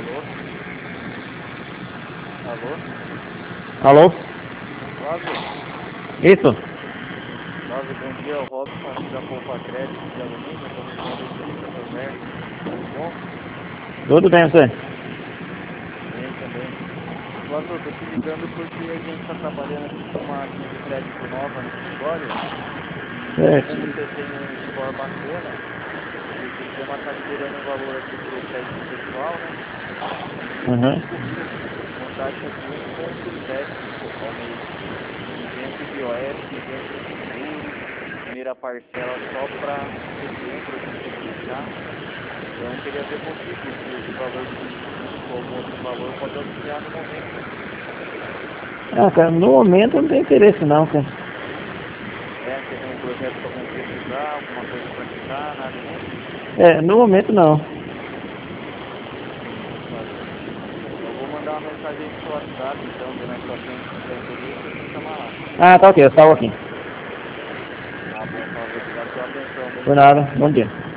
Alô? Alô? Flávio? Isso? Flávio, bom dia. O Robson aqui da Poupa Crédito de Alumínio. Estou respondendo aqui para seu Merck. Tudo bom? Tudo bem você? Bem também. Flávio, eu estou te ligando porque a gente está trabalhando aqui com uma linha de crédito nova no escritório. E Certo. como você tem um score bacana, a gente tem uma carteira no valor aqui para o crédito pessoal, né? Uhum. Com taxa de 1,7 ao mês. Isento de OF, isento de juros, primeira parcela só para setembro a gente tem que deixar. Então eu queria ver contigo se esse valor substituto ou algum outro valor pode auxiliar no momento. Ah, cara, no momento não tem interesse não, cara. É, você tem um projeto para concretizar, alguma coisa para quitar, nada disso? É, no momento não. Entendi, Flávio. Eu vou mandar uma mensagem no seu WhatsApp, então, daí mais pra frente, se tiver interesse, eu te chamo lá. Ah, tá ok, eu salvo aqui. Tá bom, Flávio. Obrigado pela atenção. Bom Por dia. nada, bom dia.